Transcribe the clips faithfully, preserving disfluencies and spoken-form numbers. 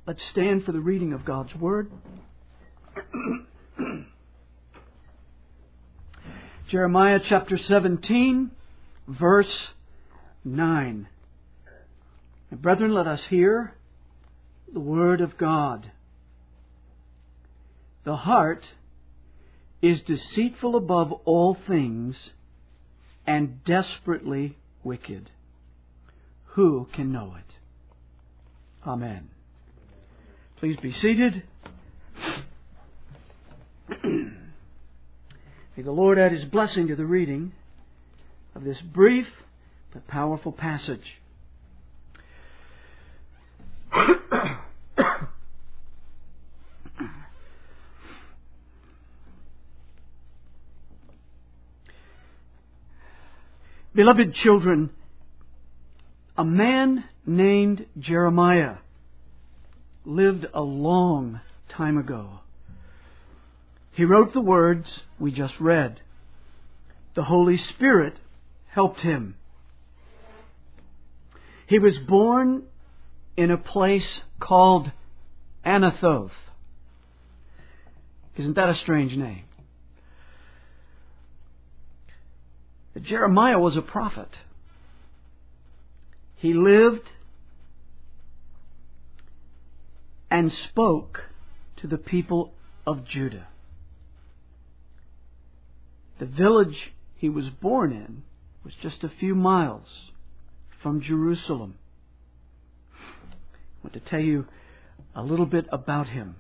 Let's stand for the reading of God's Word. Jeremiah chapter seventeen, verse nine. And brethren, let us hear the Word of God. The heart is deceitful above all things and desperately wicked. Who can know it? Amen. Please be seated. May the Lord add His blessing to the reading of this brief but powerful passage. Beloved children, a man named Jeremiah lived a long time ago. He wrote the words we just read. The Holy Spirit helped him. He was born in a place called Anathoth. Isn't that a strange name? Jeremiah was a prophet. He lived and spoke to the people of Judah. The village he was born in was just a few miles from Jerusalem. I want to tell you a little bit about him.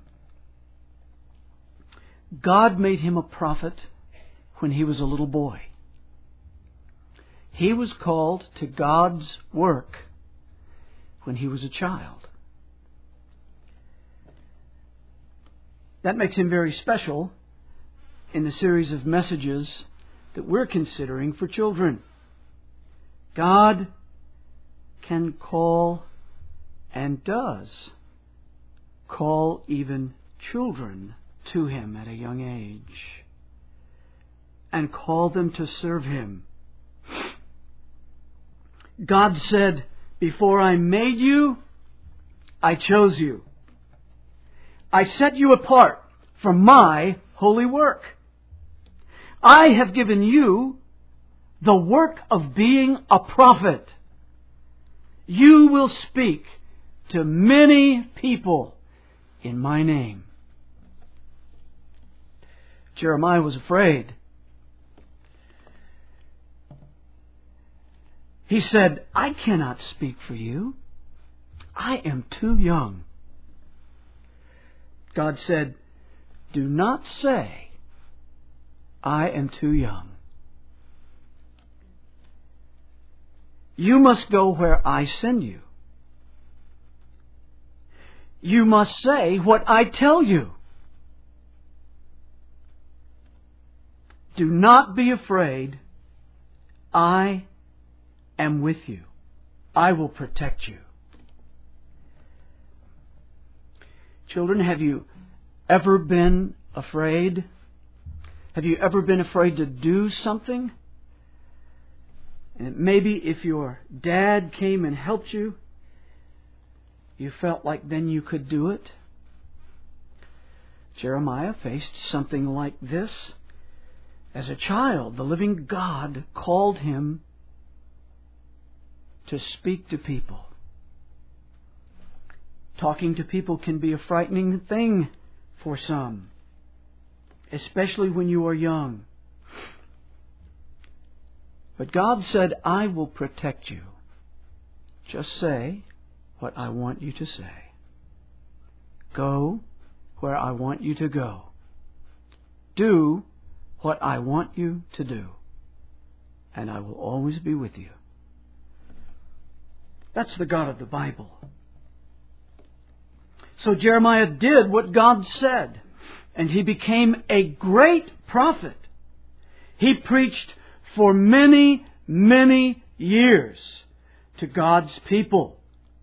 God made him a prophet when he was a little boy. He was called to God's work when he was a child. That makes him very special in the series of messages that we're considering for children. God can call and does call even children to Him at a young age and call them to serve Him. God said, "Before I made you, I chose you. I set you apart for my holy work. I have given you the work of being a prophet. You will speak to many people in my name." Jeremiah was afraid. He said, "I cannot speak for you. I am too young." God said, "Do not say, I am too young. You must go where I send you. You must say what I tell you. Do not be afraid. I am with you. I will protect you." Children, have you ever been afraid? Have you ever been afraid to do something? And maybe if your dad came and helped you, you felt like then you could do it. Jeremiah faced something like this. As a child, the living God called him to speak to people. Talking to people can be a frightening thing for some, especially when you are young. But God said, "I will protect you. Just say what I want you to say. Go where I want you to go. Do what I want you to do. And I will always be with you." That's the God of the Bible. So Jeremiah did what God said, and he became a great prophet. He preached for many, many years to God's people.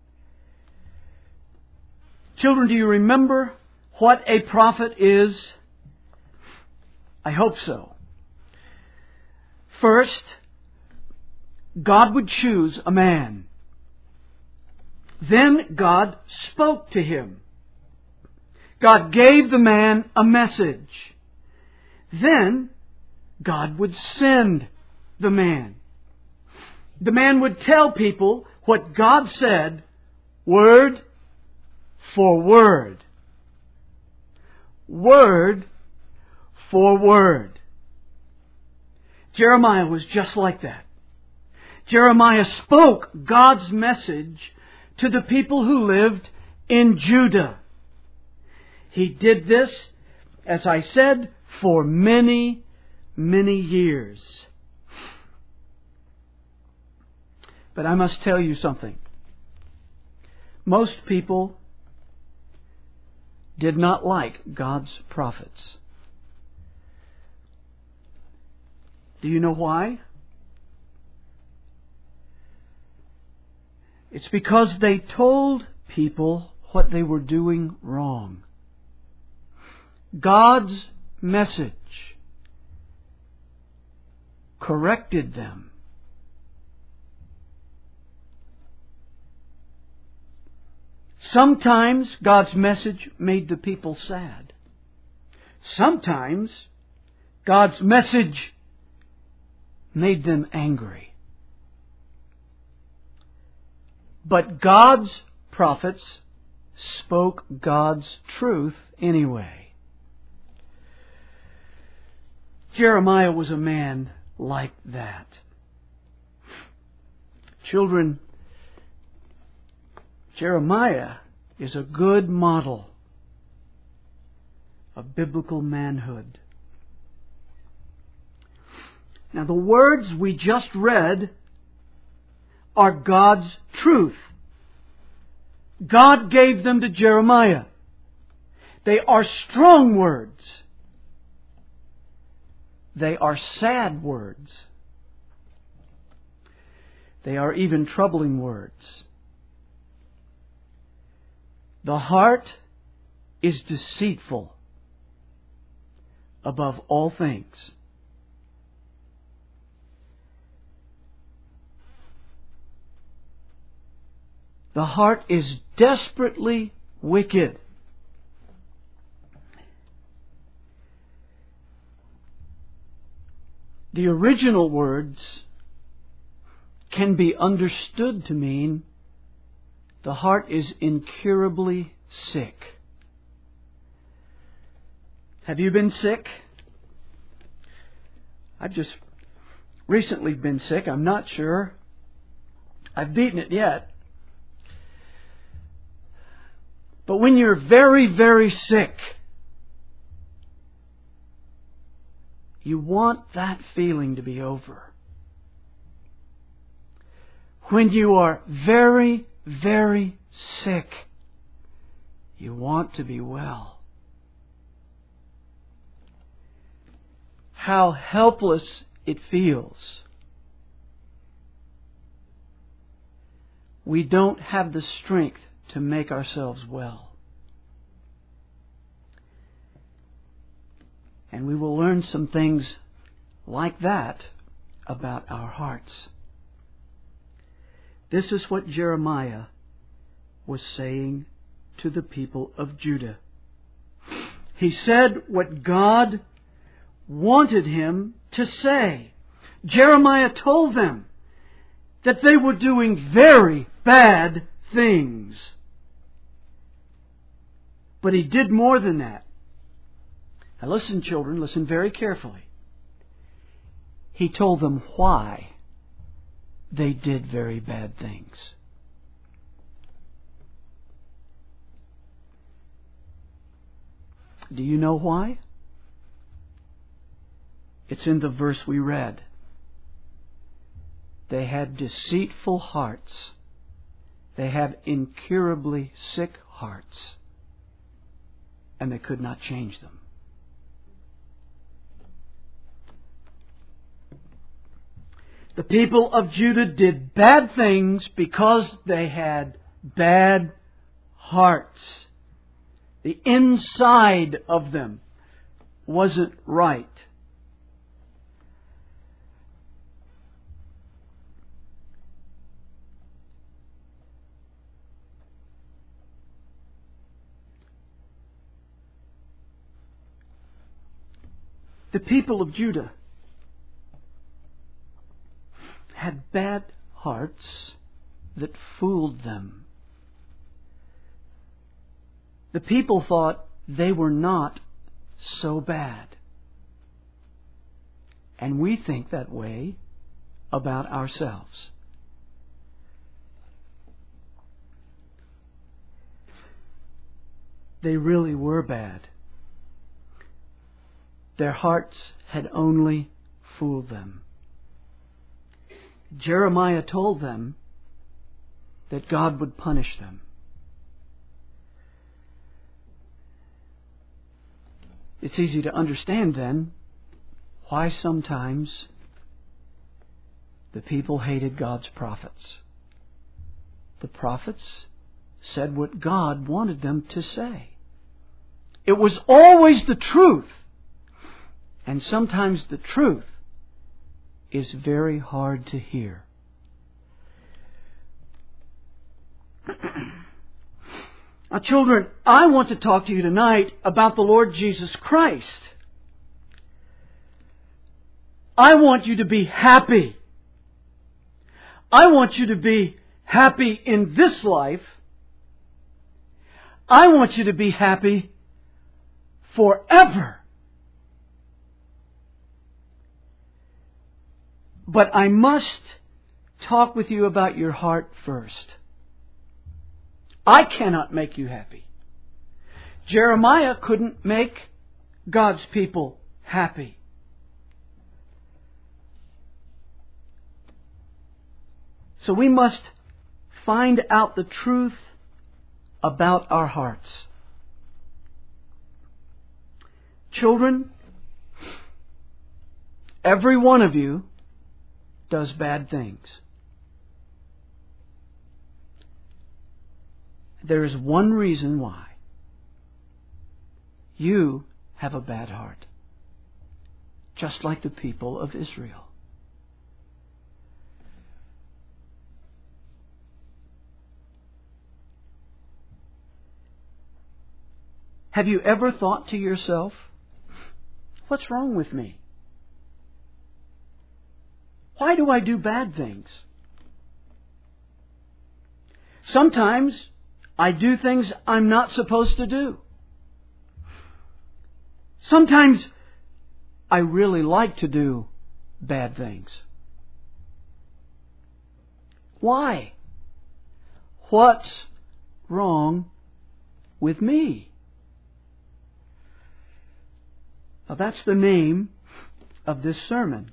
Children, do you remember what a prophet is? I hope so. First, God would choose a man. Then God spoke to him God gave the man a message. Then God would send the man. The man would tell people what God said, word for word. Word for word. Jeremiah was just like that. Jeremiah spoke God's message to the people who lived in Judah. He did this, as I said, for many, many years. But I must tell you something. Most people did not like God's prophets. Do you know why? It's because they told people what they were doing wrong. God's message corrected them. Sometimes God's message made the people sad. Sometimes God's message made them angry. But God's prophets spoke God's truth anyway. Jeremiah was a man like that. Children, Jeremiah is a good model of biblical manhood. Now, the words we just read are God's truth. God gave them to Jeremiah. They are strong words. They are sad words. They are even troubling words. The heart is deceitful above all things. The heart is desperately wicked. The original words can be understood to mean the heart is incurably sick. Have you been sick? I've just recently been sick. I'm not sure I've beaten it yet. But when you're very, very sick, you want that feeling to be over. When you are very, very sick, you want to be well. How helpless it feels. We don't have the strength to make ourselves well. And we will learn some things like that about our hearts. This is what Jeremiah was saying to the people of Judah. He said what God wanted him to say. Jeremiah told them that they were doing very bad things. But he did more than that. Now listen, children, listen very carefully. He told them why they did very bad things. Do you know why? It's in the verse we read. They had deceitful hearts. They had incurably sick hearts. And they could not change them. The people of Judah did bad things because they had bad hearts. The inside of them wasn't right. The people of Judah had bad hearts that fooled them. The people thought they were not so bad. And we think that way about ourselves. They really were bad. Their hearts had only fooled them. Jeremiah told them that God would punish them. It's easy to understand then why sometimes the people hated God's prophets. The prophets said what God wanted them to say. It was always the truth. And sometimes the truth is very hard to hear. Now, children, I want to talk to you tonight about the Lord Jesus Christ. I want you to be happy. I want you to be happy in this life. I want you to be happy forever. But I must talk with you about your heart first. I cannot make you happy. Jeremiah couldn't make God's people happy. So we must find out the truth about our hearts. Children, every one of you does bad things. There is one reason why. You have a bad heart, just like the people of Israel. Have you ever thought to yourself, what's wrong with me? Why do I do bad things? Sometimes I do things I'm not supposed to do. Sometimes I really like to do bad things. Why? What's wrong with me? Now that's the name of this sermon.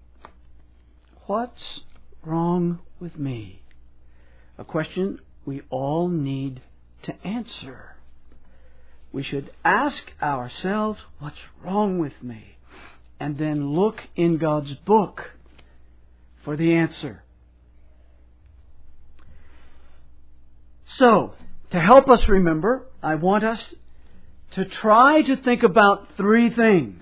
What's wrong with me? A question we all need to answer. We should ask ourselves, what's wrong with me? And then look in God's book for the answer. So, to help us remember, I want us to try to think about three things.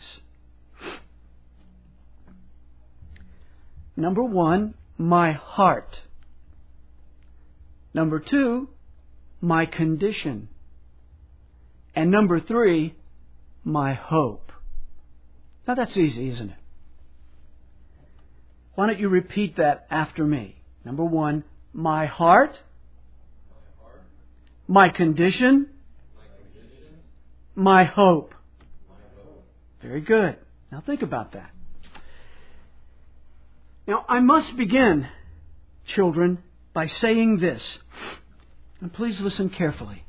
Number one, my heart. Number two, my condition. And number three, my hope. Now that's easy, isn't it? Why don't you repeat that after me? Number one, my heart, my condition, my hope. Very good. Now think about that. Now I must begin, children, by saying this. And please listen carefully.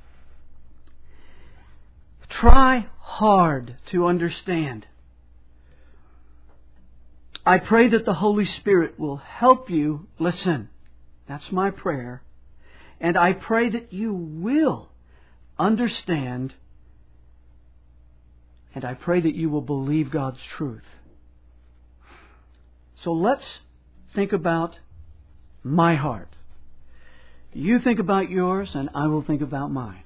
Try hard to understand. I pray that the Holy Spirit will help you listen. That's my prayer. And I pray that you will understand. And I pray that you will believe God's truth. So let's think about my heart. You think about yours, and I will think about mine.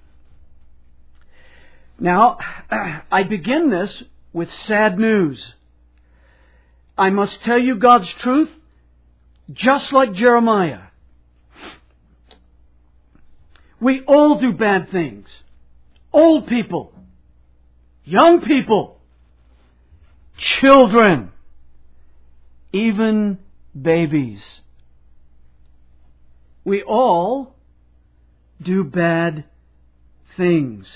Now, I begin this with sad news. I must tell you God's truth, just like Jeremiah. We all do bad things. Old people, young people, children, even babies. We all do bad things.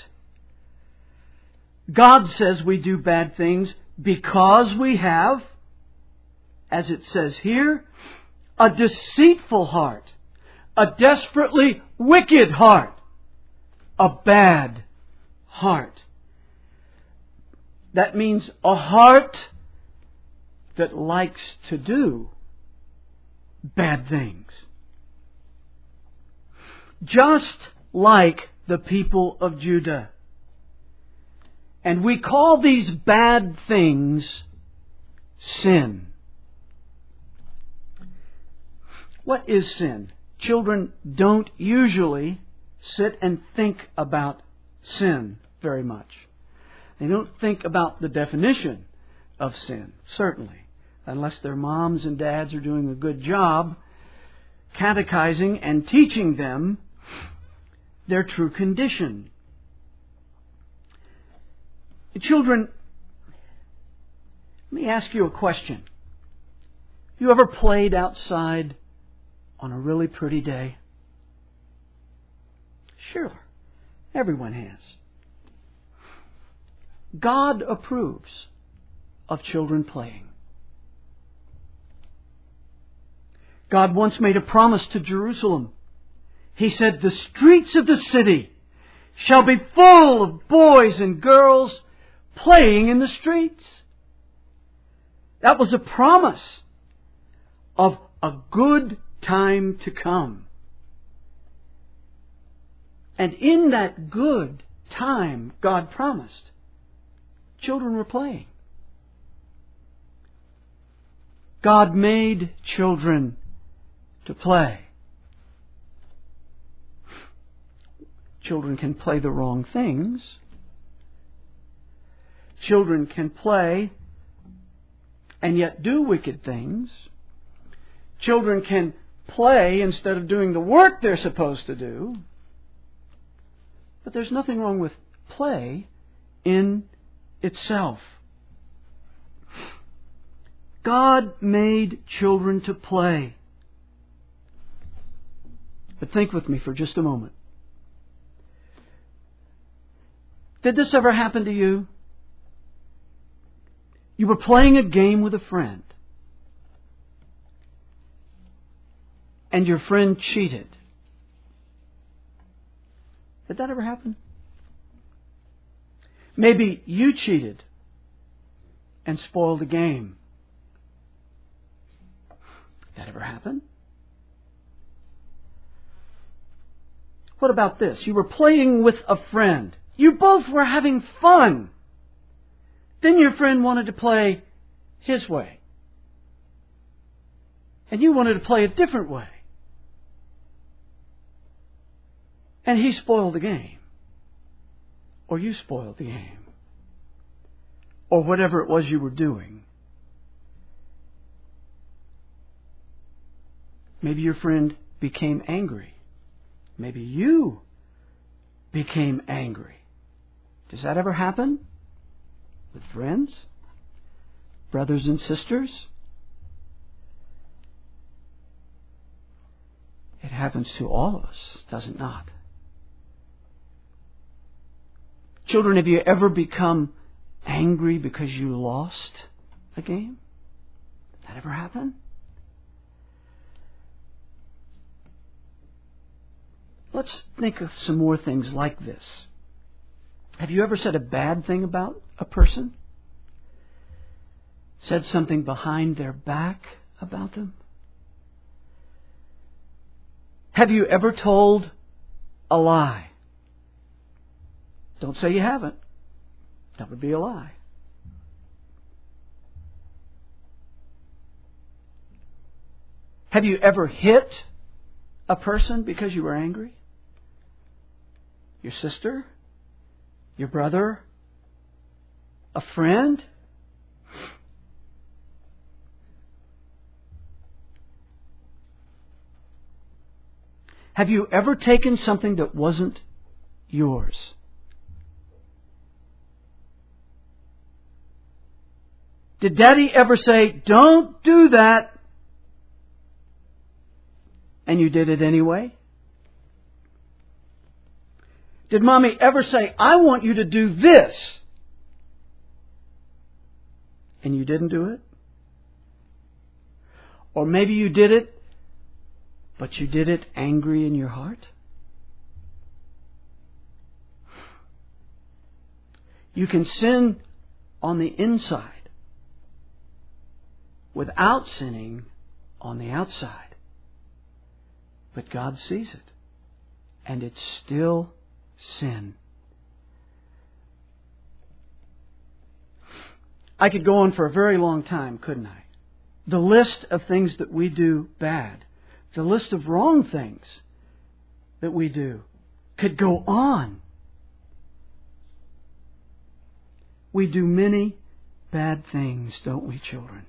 God says we do bad things because we have, as it says here, a deceitful heart, a desperately wicked heart, a bad heart. That means a heart that likes to do bad things. Just like the people of Judah. And we call these bad things sin. What is sin? Children don't usually sit and think about sin very much. They don't think about the definition of sin, certainly, unless their moms and dads are doing a good job catechizing and teaching them their true condition. Children, let me ask you a question. You ever played outside on a really pretty day? Sure, everyone has. God approves of children playing. God once made a promise to Jerusalem. He said, "The streets of the city shall be full of boys and girls playing in the streets." That was a promise of a good time to come. And in that good time God promised, children were playing. God made children to play. Children can play the wrong things. Children can play and yet do wicked things. Children can play instead of doing the work they're supposed to do. But there's nothing wrong with play in itself. God made children to play. But think with me for just a moment. Did this ever happen to you? You were playing a game with a friend, and your friend cheated. Did that ever happen? Maybe you cheated and spoiled the game. Did that ever happen? What about this? You were playing with a friend. You both were having fun. Then your friend wanted to play his way. And you wanted to play a different way. And he spoiled the game. Or you spoiled the game. Or whatever it was you were doing. Maybe your friend became angry. Maybe you became angry. Does that ever happen? With friends? Brothers and sisters? It happens to all of us, does it not? Children, have you ever become angry because you lost a game? Did that ever happen? Let's think of some more things like this. Have you ever said a bad thing about a person? Said something behind their back about them? Have you ever told a lie? Don't say you haven't. That would be a lie. Have you ever hit a person because you were angry? Your sister? Your brother? A friend? Have you ever taken something that wasn't yours? Did Daddy ever say, "Don't do that," and you did it anyway? Did Mommy ever say, "I want you to do this," and you didn't do it? Or maybe you did it, but you did it angry in your heart? You can sin on the inside without sinning on the outside. But God sees it, and it's still sin. I could go on for a very long time, couldn't I? The list of things that we do bad, the list of wrong things that we do could go on. We do many bad things, don't we, children?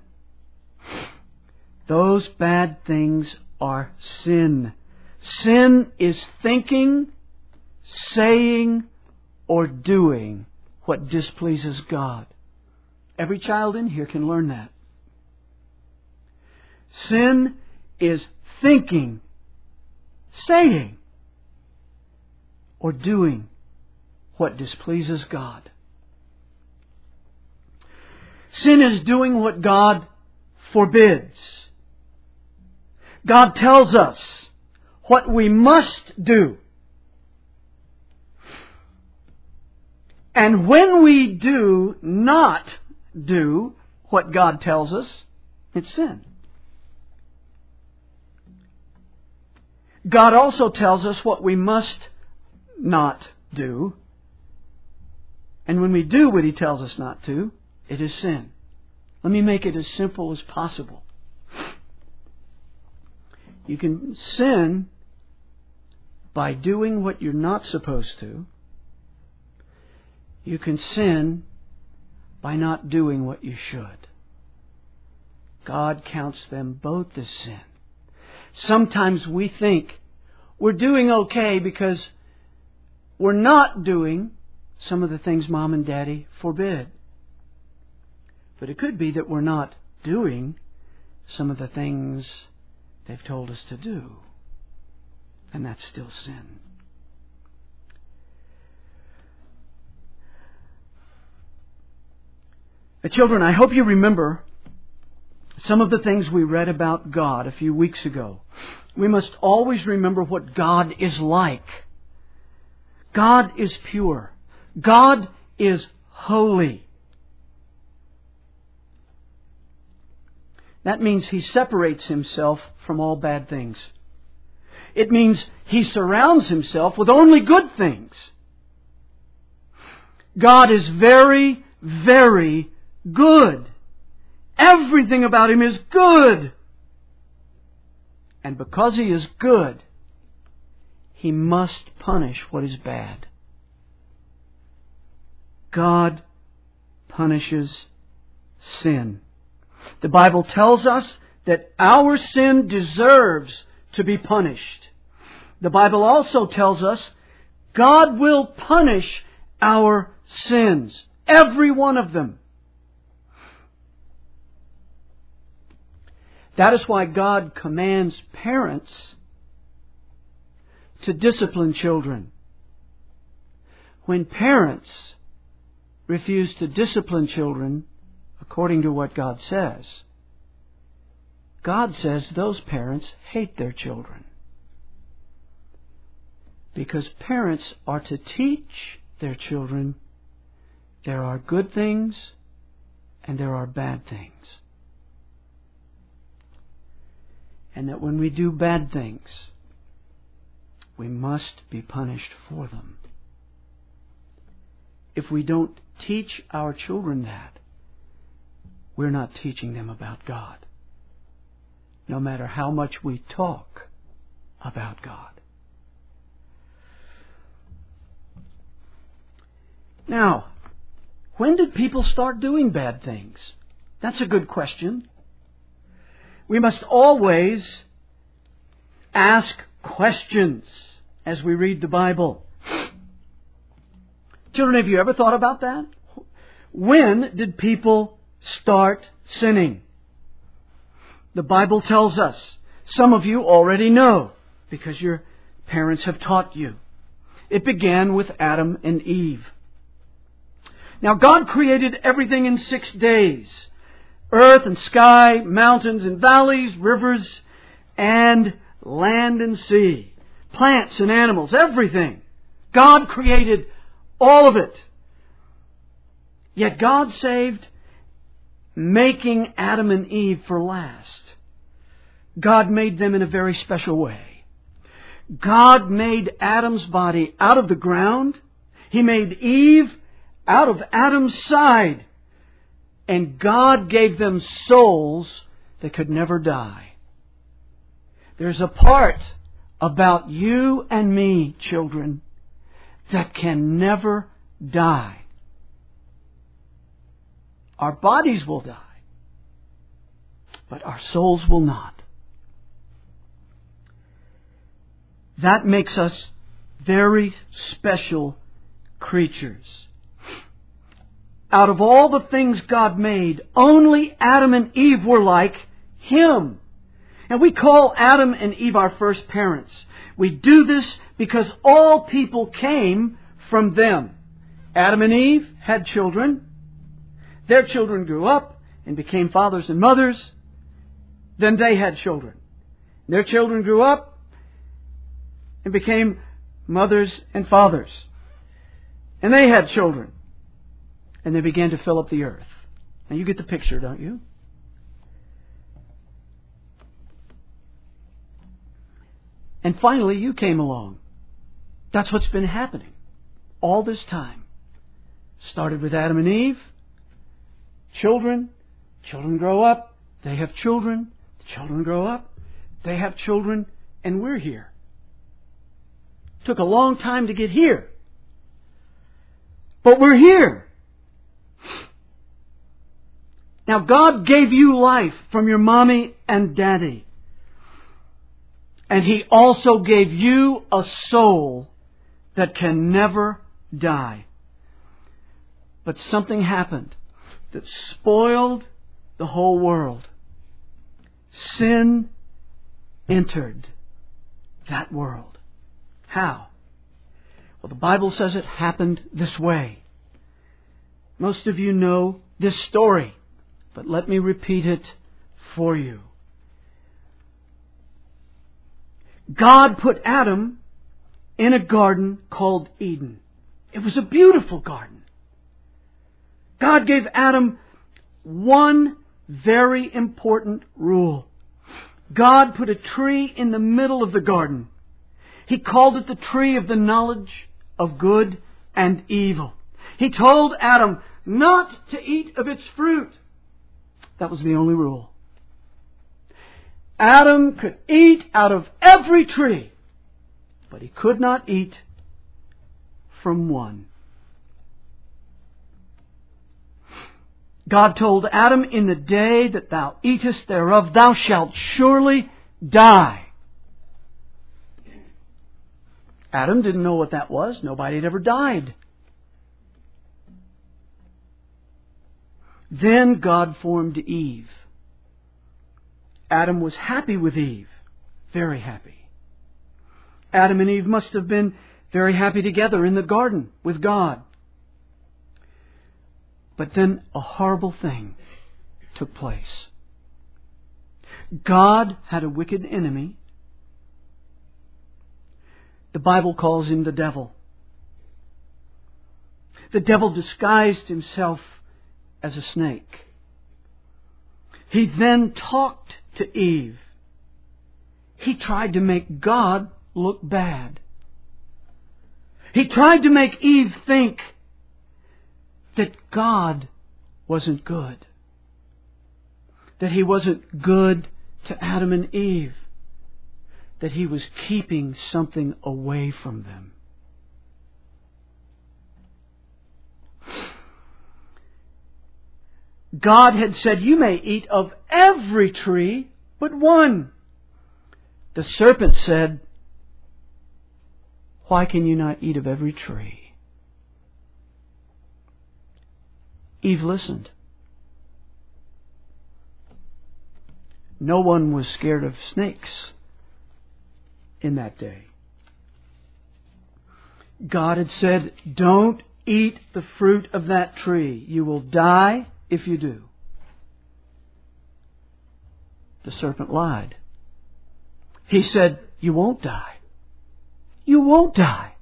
Those bad things are sin. Sin is thinking, saying, or doing what displeases God. Every child in here can learn that. Sin is thinking, saying, or doing what displeases God. Sin is doing what God forbids. God tells us what we must do. And when we do not do what God tells us, it's sin. God also tells us what we must not do. And when we do what He tells us not to, it is sin. Let me make it as simple as possible. You can sin by doing what you're not supposed to. You can sin by not doing what you should. God counts them both as sin. Sometimes we think we're doing okay because we're not doing some of the things Mom and Daddy forbid. But it could be that we're not doing some of the things they've told us to do. And that's still sin. But children, I hope you remember some of the things we read about God a few weeks ago. We must always remember what God is like. God is pure. God is holy. That means He separates Himself from all bad things. It means He surrounds Himself with only good things. God is very, very good. Everything about Him is good. And because He is good, He must punish what is bad. God punishes sin. The Bible tells us that our sin deserves to be punished. The Bible also tells us God will punish our sins, every one of them. That is why God commands parents to discipline children. When parents refuse to discipline children according to what God says, God says those parents hate their children. Because parents are to teach their children there are good things and there are bad things. And that when we do bad things, we must be punished for them. If we don't teach our children that, we're not teaching them about God. No matter how much we talk about God. Now, when did people start doing bad things? That's a good question. We must always ask questions as we read the Bible. Children, have you ever thought about that? When did people start sinning. The Bible tells us, some of you already know because your parents have taught you. It began with Adam and Eve. Now God created everything in six days. Earth and sky, mountains and valleys, rivers and land and sea. Plants and animals, everything. God created all of it. Yet God saved making Adam and Eve for last. God made them in a very special way. God made Adam's body out of the ground. He made Eve out of Adam's side. And God gave them souls that could never die. There's a part about you and me, children, that can never die. Our bodies will die, but our souls will not. That makes us very special creatures. Out of all the things God made, only Adam and Eve were like Him. And we call Adam and Eve our first parents. We do this because all people came from them. Adam and Eve had children. Their children grew up and became fathers and mothers. Then they had children. Their children grew up and became mothers and fathers. And they had children. And they began to fill up the earth. Now you get the picture, don't you? And finally you came along. That's what's been happening all this time. Started with Adam and Eve. Children. Children grow up. They have children. The children grow up. They have children. And we're here. Took a long time to get here. But we're here. Now God gave you life from your mommy and daddy. And He also gave you a soul that can never die. But something happened that spoiled the whole world. Sin entered that world. How? Well, the Bible says it happened this way. Most of you know this story, but let me repeat it for you. God put Adam in a garden called Eden. It was a beautiful garden. God gave Adam one very important rule. God put a tree in the middle of the garden. He called it the tree of the knowledge of good and evil. He told Adam not to eat of its fruit. That was the only rule. Adam could eat out of every tree, but he could not eat from one. God told Adam, in the day that thou eatest thereof, thou shalt surely die. Adam didn't know what that was. Nobody had ever died. Then God formed Eve. Adam was happy with Eve. Very happy. Adam and Eve must have been very happy together in the garden with God. But then a horrible thing took place. God had a wicked enemy. The Bible calls him the devil. The devil disguised himself as a snake. He then talked to Eve. He tried to make God look bad. He tried to make Eve think that God wasn't good. That He wasn't good to Adam and Eve. That He was keeping something away from them. God had said, you may eat of every tree but one. The serpent said, why can you not eat of every tree? Eve listened. No one was scared of snakes in that day. God had said, don't eat the fruit of that tree. You will die if you do. The serpent lied. He said, you won't die. You won't die.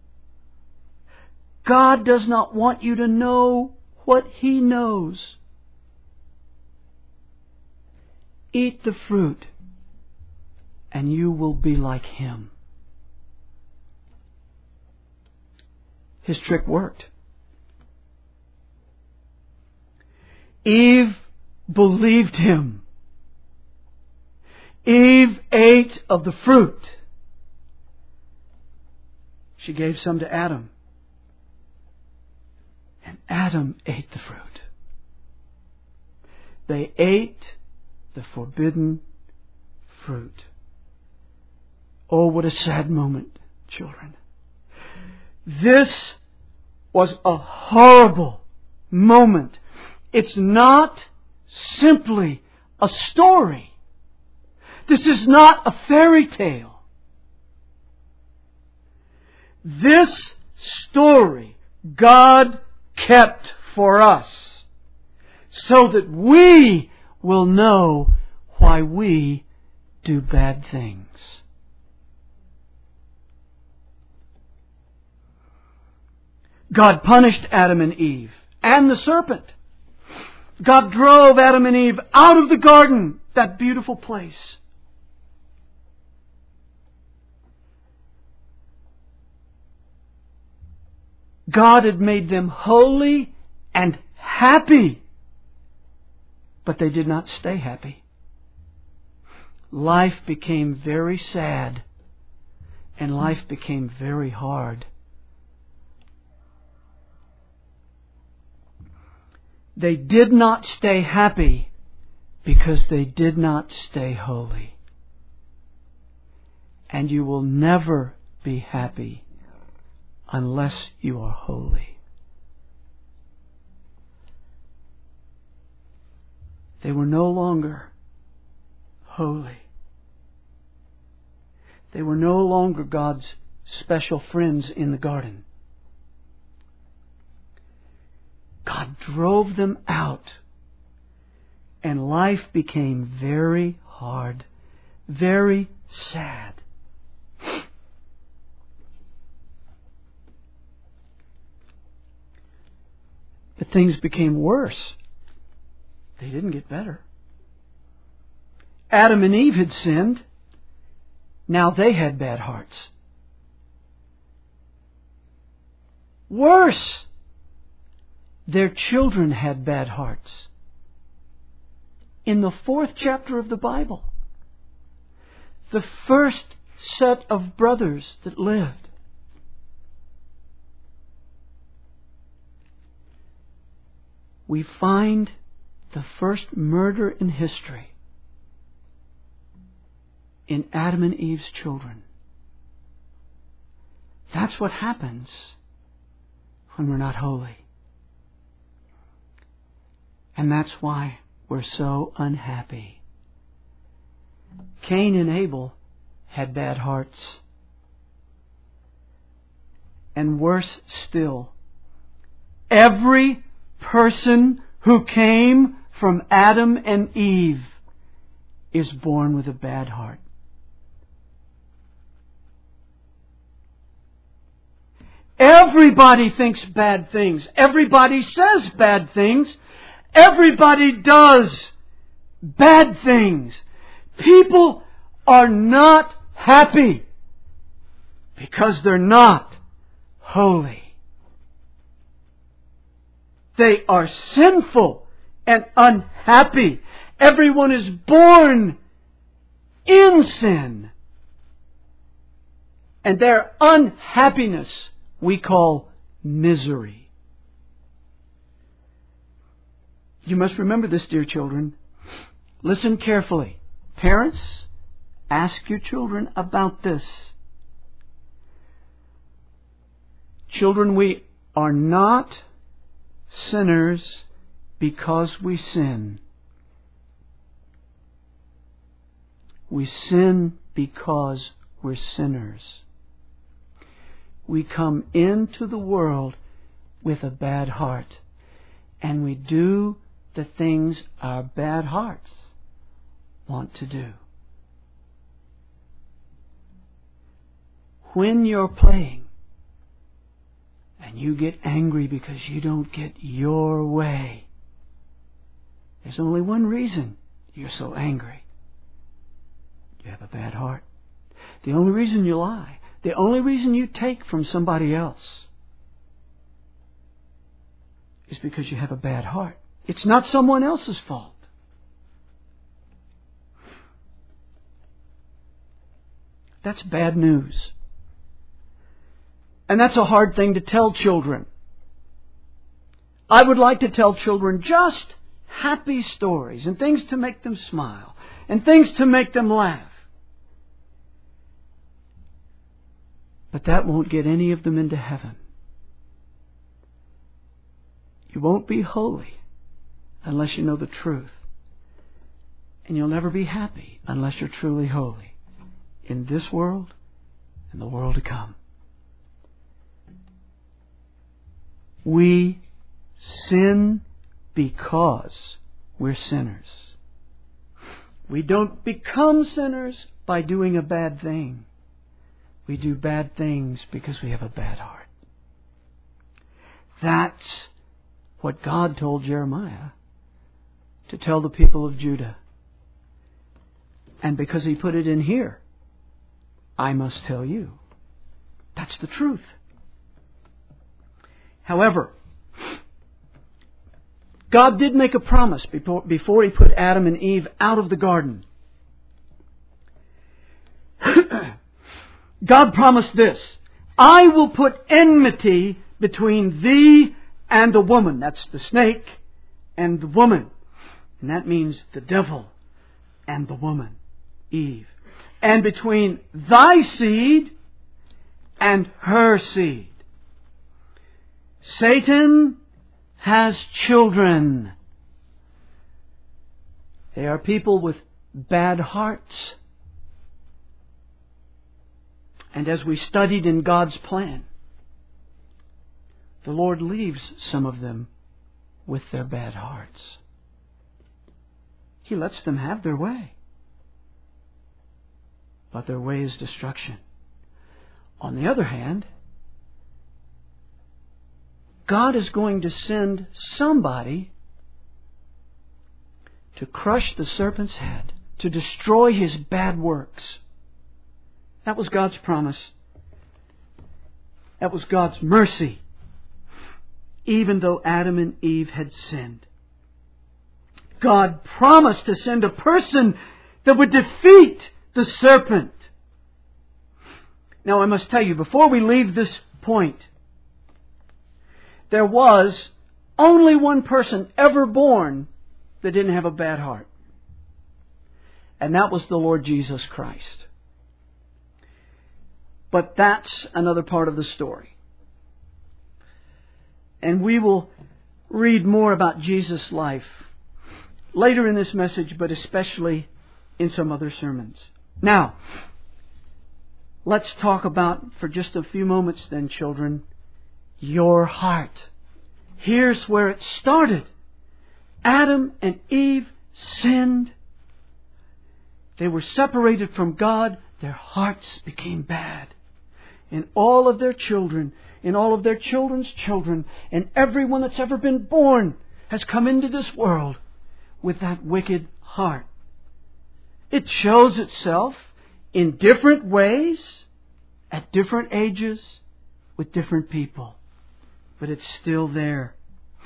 God does not want you to know what He knows. Eat the fruit, and you will be like Him. His trick worked. Eve believed him. Eve ate of the fruit. She gave some to Adam. And Adam ate the fruit. They ate the forbidden fruit. Oh, what a sad moment, children. This was a horrible moment. It's not simply a story. This is not a fairy tale. This story God kept for us so that we will know why we do bad things. God punished Adam and Eve and the serpent. God drove Adam and Eve out of the garden, that beautiful place. God had made them holy and happy, but they did not stay happy. Life became very sad, and life became very hard. They did not stay happy because they did not stay holy. And you will never be happy unless you are holy. They were no longer holy. They were no longer God's special friends in the garden. God drove them out, and life became very hard, very sad. But things became worse. They didn't get better. Adam and Eve had sinned. Now they had bad hearts. Worse, their children had bad hearts. In the fourth chapter of the Bible, the first set of brothers that lived, we find the first murder in history in Adam and Eve's children. That's what happens when we're not holy. And that's why we're so unhappy. Cain and Abel had bad hearts. And worse still, every person who came from Adam and Eve is born with a bad heart. Everybody thinks bad things. Everybody says bad things. Everybody does bad things. People are not happy because they're not holy. They are sinful and unhappy. Everyone is born in sin. And their unhappiness we call misery. You must remember this, dear children. Listen carefully. Parents, ask your children about this. Children, we are not sinners because we sin. We sin because we're sinners. We come into the world with a bad heart, and we do the things our bad hearts want to do. When you're playing and you get angry because you don't get your way, there's only one reason you're so angry. You have a bad heart. The only reason you lie, the only reason you take from somebody else is because you have a bad heart. It's not someone else's fault. That's bad news. And that's a hard thing to tell children. I would like to tell children just happy stories and things to make them smile and things to make them laugh. But that won't get any of them into heaven. You won't be holy unless you know the truth. And you'll never be happy unless you're truly holy in this world and the world to come. We sin because we're sinners. We don't become sinners by doing a bad thing. We do bad things because we have a bad heart. That's what God told Jeremiah to tell the people of Judah. And because He put it in here, I must tell you. That's the truth. However, God did make a promise before, before He put Adam and Eve out of the garden. God promised this: I will put enmity between thee and the woman. That's the snake and the woman. And that means the devil and the woman, Eve. And between thy seed and her seed. Satan has children. They are people with bad hearts. And as we studied in God's plan, the Lord leaves some of them with their bad hearts. He lets them have their way. But their way is destruction. On the other hand, God is going to send somebody to crush the serpent's head, to destroy his bad works. That was God's promise. That was God's mercy, even though Adam and Eve had sinned. God promised to send a person that would defeat the serpent. Now I must tell you, before we leave this point, there was only one person ever born that didn't have a bad heart. And that was the Lord Jesus Christ. But that's another part of the story. And we will read more about Jesus' life later in this message, but especially in some other sermons. Now, let's talk about, for just a few moments then, children, your heart. Here's where it started. Adam and Eve sinned. They were separated from God. Their hearts became bad. And all of their children, and all of their children's children, and everyone that's ever been born has come into this world with that wicked heart. It shows itself in different ways, at different ages, with different people. But it's still there.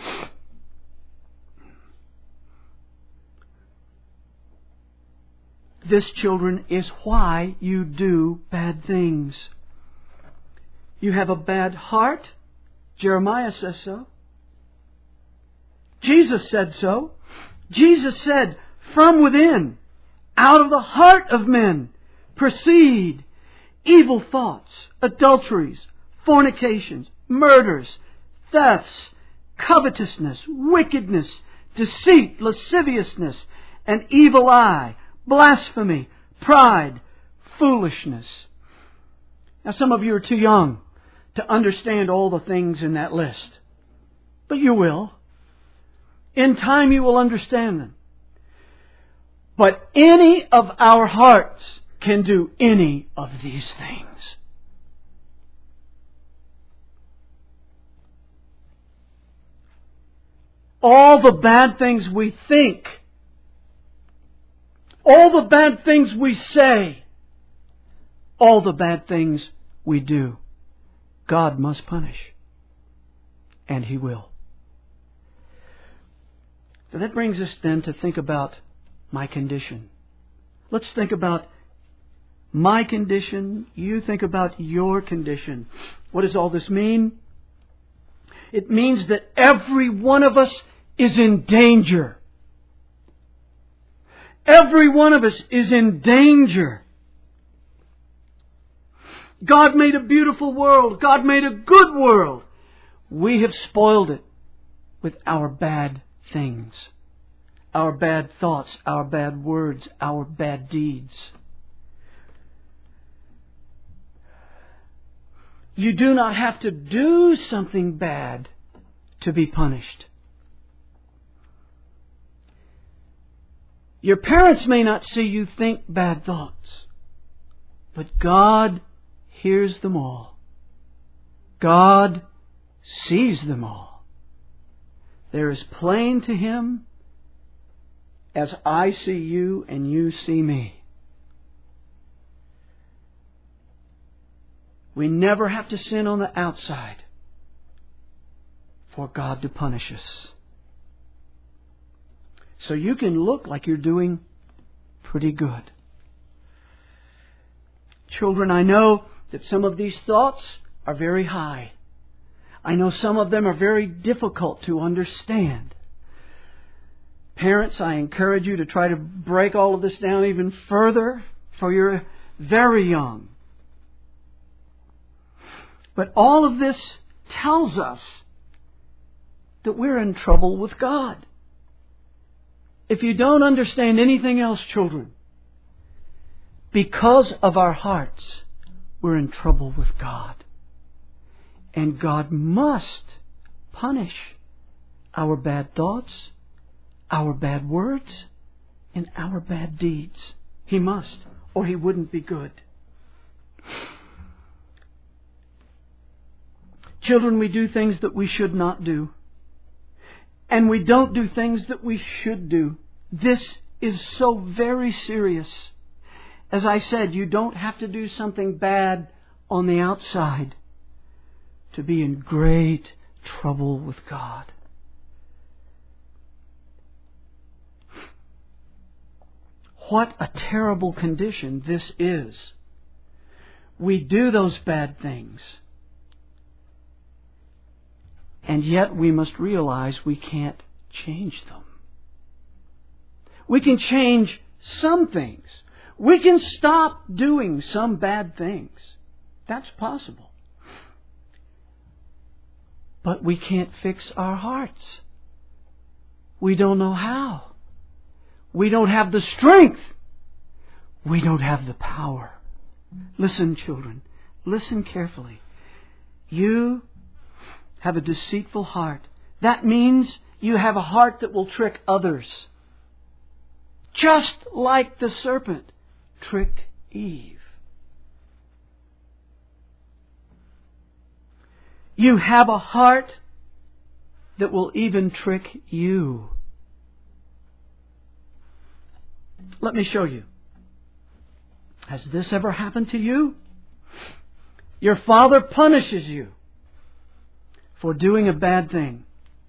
This, children, is why you do bad things. You have a bad heart. Jeremiah says so. Jesus said so. Jesus said, from within, out of the heart of men, proceed evil thoughts, adulteries, fornications, murders, thefts, covetousness, wickedness, deceit, lasciviousness, an evil eye, blasphemy, pride, foolishness. Now, some of you are too young to understand all the things in that list. But you will. In time you will understand them. But any of our hearts can do any of these things. All the bad things we think, all the bad things we say, all the bad things we do, God must punish. And He will. So that brings us then to think about my condition. Let's think about my condition. You think about your condition. What does all this mean? It means that every one of us is in danger. Every one of us is in danger. God made a beautiful world. God made a good world. We have spoiled it with our bad things, our bad thoughts, our bad words, our bad deeds. You do not have to do something bad to be punished. Your parents may not see you think bad thoughts, but God hears them all. God sees them all. They're as plain to Him as I see you and you see me. We never have to sin on the outside for God to punish us. So you can look like you're doing pretty good. Children, I know that some of these thoughts are very high. I know some of them are very difficult to understand. Parents, I encourage you to try to break all of this down even further, for you're very young. But all of this tells us that we're in trouble with God. If you don't understand anything else, children, because of our hearts, we're in trouble with God. And God must punish our bad thoughts, our bad words, and our bad deeds. He must, or He wouldn't be good. Children, we do things that we should not do. And we don't do things that we should do. This is so very serious. As I said, you don't have to do something bad on the outside to be in great trouble with God. What a terrible condition this is. We do those bad things. And yet we must realize we can't change them. We can change some things. We can stop doing some bad things. That's possible. But we can't fix our hearts. We don't know how. We don't have the strength. We don't have the power. Listen, children. Listen carefully. You have a deceitful heart. That means you have a heart that will trick others. Just like the serpent tricked Eve. You have a heart that will even trick you. Let me show you. Has this ever happened to you? Your father punishes you for doing a bad thing.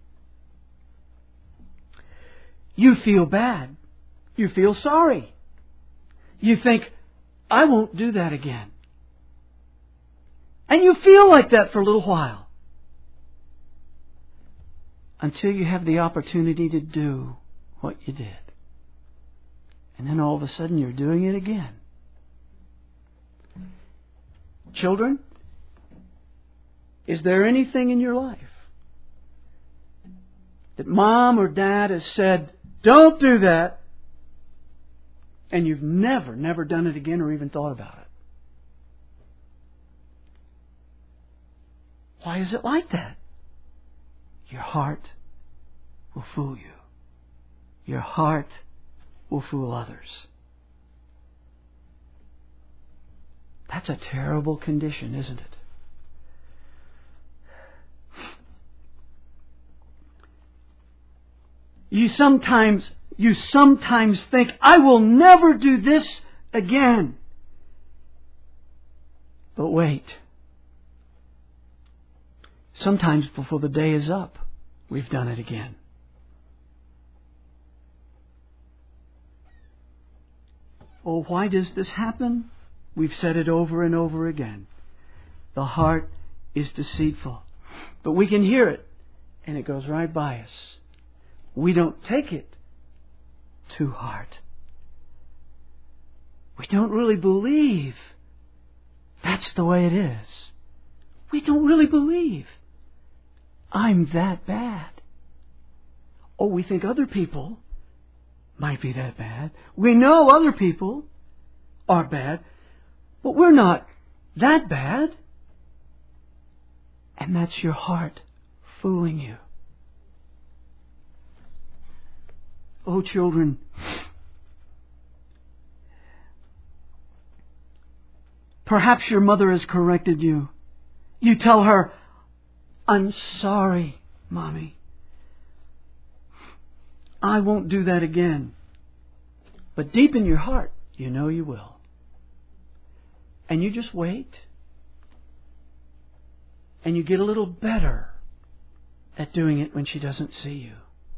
You feel bad. You feel sorry. You think, I won't do that again. And you feel like that for a little while. Until you have the opportunity to do what you did. And then all of a sudden you're doing it again. Children, is there anything in your life that mom or dad has said, don't do that, And you've never, never done it again or even thought about it. Why is it like that? Your heart will fool you. Your heart will fool others. That's a terrible condition, isn't it? You sometimes, you sometimes think, I will never do this again. But wait. Sometimes before the day is up, we've done it again. Oh, why does this happen? We've said it over and over again. The heart is deceitful. But we can hear it, and it goes right by us. We don't take it to heart. We don't really believe that's the way it is. We don't really believe I'm that bad. Oh, we think other people might be that bad. We know other people are bad, but we're not that bad. And that's your heart fooling you. Oh, children, perhaps your mother has corrected you. You tell her, I'm sorry, Mommy. I won't do that again. But deep in your heart, you know you will. And you just wait. And you get a little better at doing it when she doesn't see you.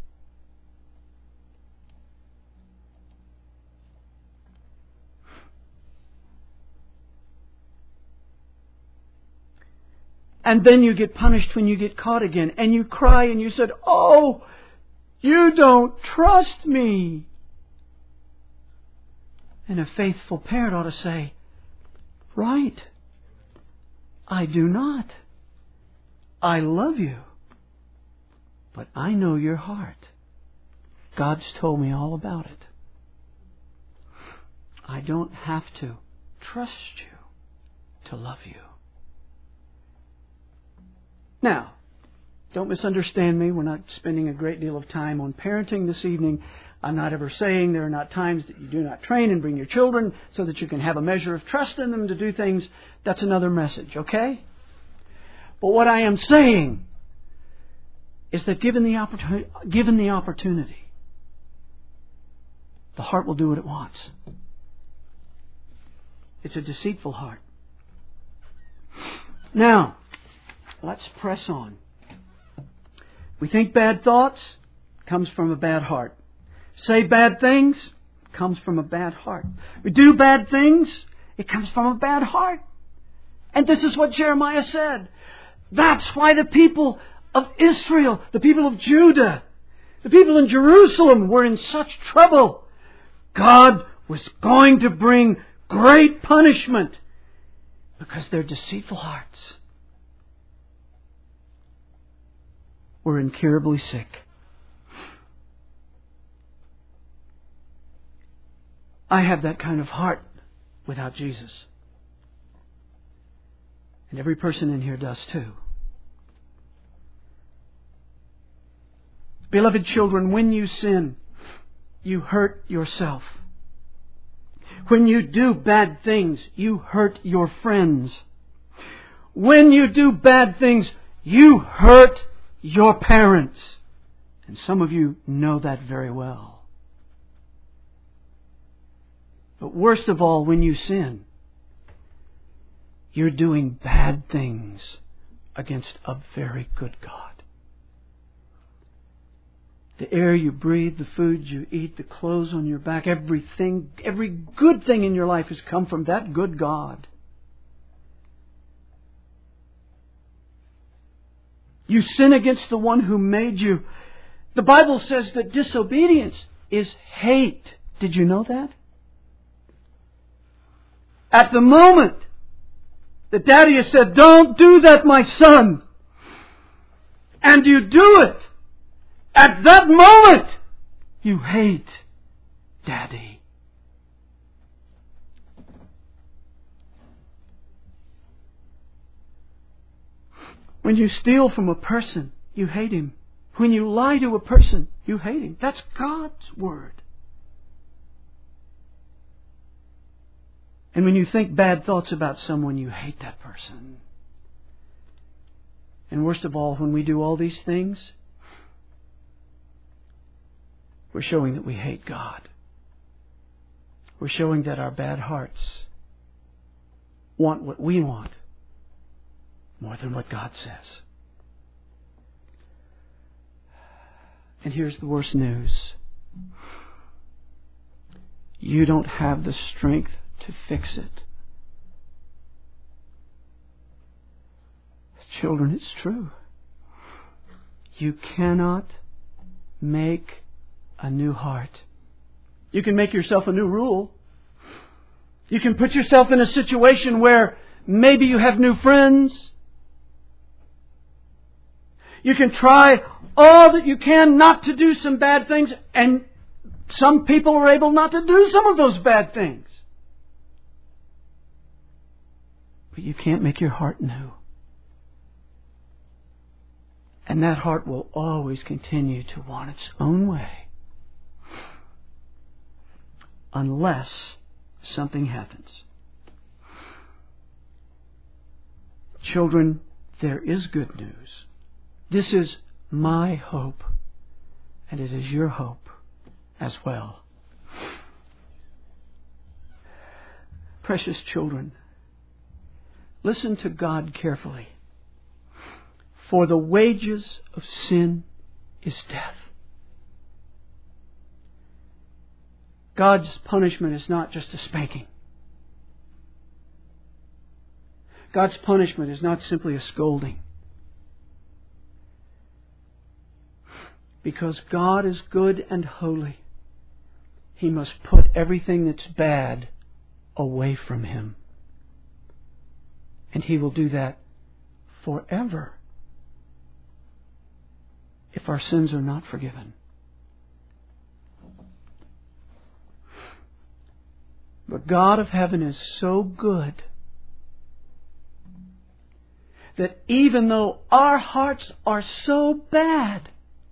And then you get punished when you get caught again. And you cry and you said, oh, you don't trust me. And a faithful parent ought to say, right, I do not. I love you. But I know your heart. God's told me all about it. I don't have to trust you to love you. Now, don't misunderstand me. We're not spending a great deal of time on parenting this evening. I'm not ever saying there are not times that you do not train and bring your children so that you can have a measure of trust in them to do things. That's another message, okay? But what I am saying is that given the opportunity, given the opportunity, the heart will do what it wants. It's a deceitful heart. Now, let's press on. We think bad thoughts, comes from a bad heart. Say bad things, comes from a bad heart. We do bad things, it comes from a bad heart. And this is what Jeremiah said. That's why the people of Israel, the people of Judah, the people in Jerusalem were in such trouble. God was going to bring great punishment because their deceitful hearts were incurably sick. I have that kind of heart without Jesus. And every person in here does too. Beloved children, when you sin, you hurt yourself. When you do bad things, you hurt your friends. When you do bad things, you hurt your parents. And some of you know that very well. But worst of all, when you sin, you're doing bad things against a very good God. The air you breathe, the food you eat, the clothes on your back, everything, every good thing in your life has come from that good God. You sin against the one who made you. The Bible says that disobedience is hate. Did you know that? At the moment that Daddy has said, don't do that, my son, and you do it, at that moment, you hate Daddy. When you steal from a person, you hate him. When you lie to a person, you hate him. That's God's Word. And when you think bad thoughts about someone, you hate that person. And worst of all, when we do all these things, we're showing that we hate God. We're showing that our bad hearts want what we want more than what God says. And here's the worst news. You don't have the strength to fix it. Children, it's true. You cannot make a new heart. You can make yourself a new rule. You can put yourself in a situation where maybe you have new friends. You can try all that you can not to do some bad things, and some people are able not to do some of those bad things. But you can't make your heart new. And that heart will always continue to want its own way. Unless something happens. Children, there is good news. This is my hope, and it is your hope as well. Precious children, listen to God carefully. For the wages of sin is death. God's punishment is not just a spanking. God's punishment is not simply a scolding. Because God is good and holy, He must put everything that's bad away from Him. And He will do that forever if our sins are not forgiven. But God of heaven is so good that even though our hearts are so bad,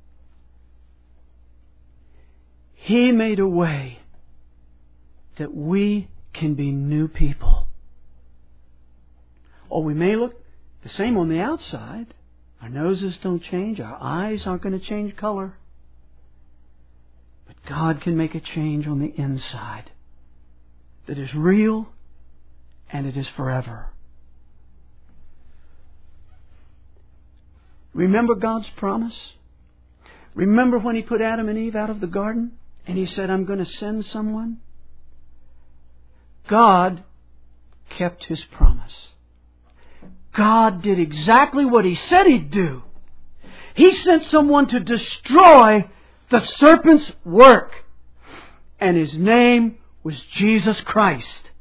He made a way that we can be new people. Or we may look the same on the outside. Our noses don't change. Our eyes aren't going to change color. But God can make a change on the inside that is real and it is forever. Remember God's promise? Remember when He put Adam and Eve out of the garden and He said, I'm going to send someone? God kept His promise. God did exactly what He said He'd do. He sent someone to destroy the serpent's work. And His name was Jesus Christ.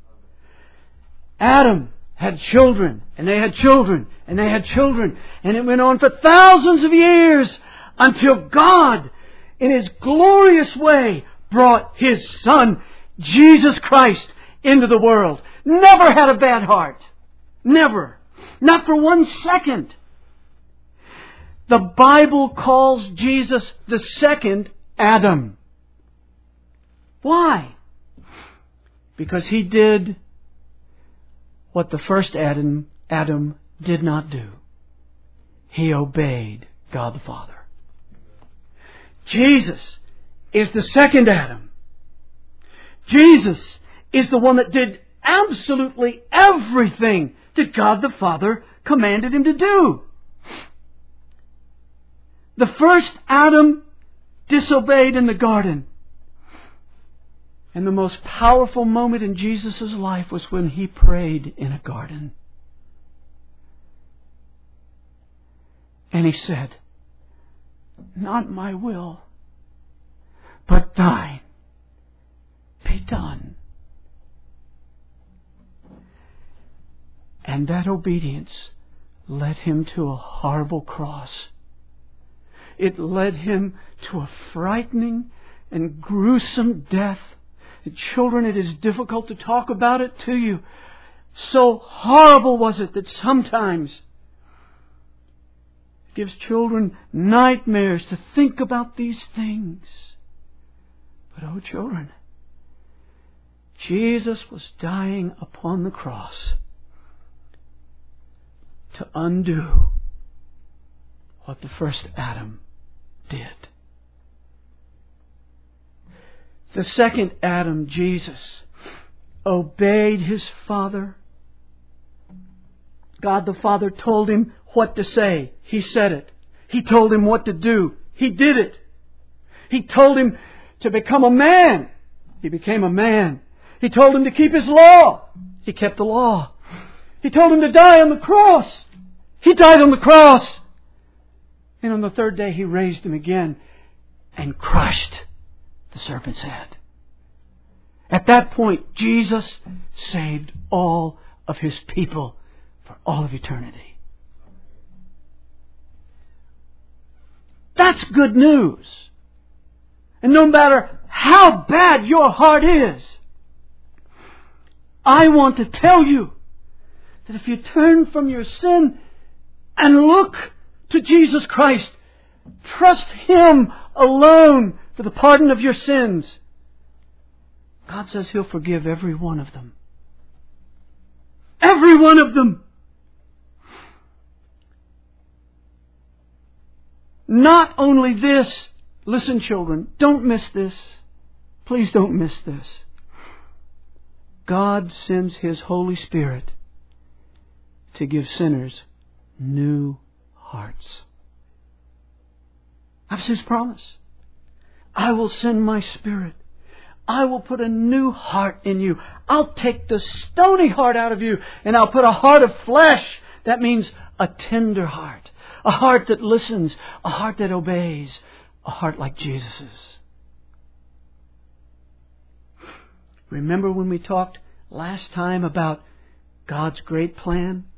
Adam had children, and they had children, and they had children. And it went on for thousands of years until God, in His glorious way, brought His Son, Jesus Christ, into the world. Never had a bad heart. Never. Not for one second. The Bible calls Jesus the second Adam. Why? Because He did what the first Adam, Adam did not do. He obeyed God the Father. Jesus is the second Adam. Jesus is the one that did absolutely everything that God the Father commanded Him to do. The first Adam disobeyed in the garden. And the most powerful moment in Jesus' life was when He prayed in a garden. And He said, not my will, but thine be done. And that obedience led Him to a horrible cross. It led Him to a frightening and gruesome death. And children, it is difficult to talk about it to you. So horrible was it that sometimes gives children nightmares to think about these things. But oh, children, Jesus was dying upon the cross to undo what the first Adam did. The second Adam, Jesus, obeyed his Father. God the Father told him what to say. He said it. He told him what to do. He did it. He told him to become a man. He became a man. He told him to keep his law. He kept the law. He told him to die on the cross. He died on the cross. And on the third day He raised him again and crushed the serpent's head. At that point, Jesus saved all of His people for all of eternity. That's good news. And no matter how bad your heart is, I want to tell you that if you turn from your sin and look to Jesus Christ, trust Him alone for the pardon of your sins, God says He'll forgive every one of them. Every one of them. Not only this, listen children, don't miss this. Please don't miss this. God sends His Holy Spirit to give sinners new hearts. That's His promise. I will send my Spirit. I will put a new heart in you. I'll take the stony heart out of you and I'll put a heart of flesh. That means a tender heart. A heart that listens. A heart that obeys. A heart like Jesus's. Remember when we talked last time about God's great plan?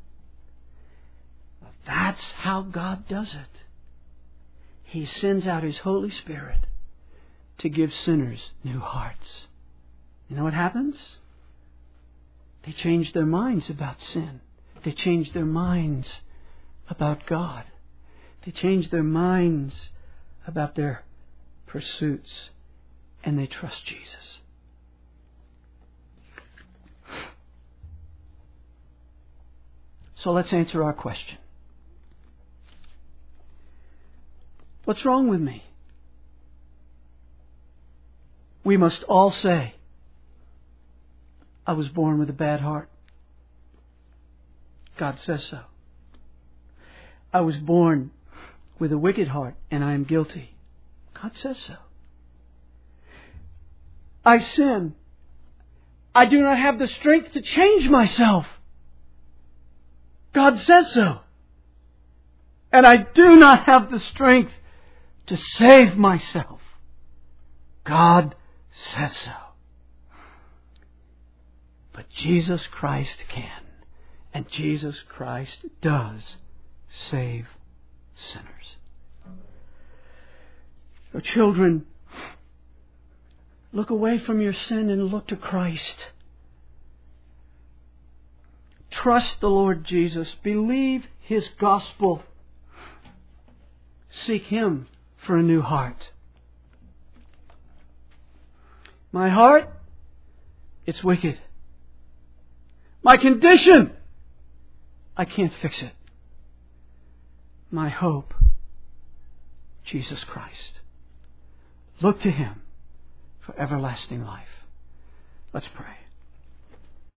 That's how God does it. He sends out His Holy Spirit to give sinners new hearts. You know what happens? They change their minds about sin. They change their minds about God. They change their minds about their pursuits. And they trust Jesus. So let's answer our question. What's wrong with me? We must all say, I was born with a bad heart. God says so. I was born with a wicked heart and I am guilty. God says so. I sin. I do not have the strength to change myself. God says so. And I do not have the strength to save myself. God says so. But Jesus Christ can. And Jesus Christ does save sinners. So children, look away from your sin and look to Christ. Trust the Lord Jesus. Believe His gospel. Seek Him for a new heart. My heart, it's wicked. My condition, I can't fix it. My hope, Jesus Christ. Look to Him for everlasting life. Let's pray.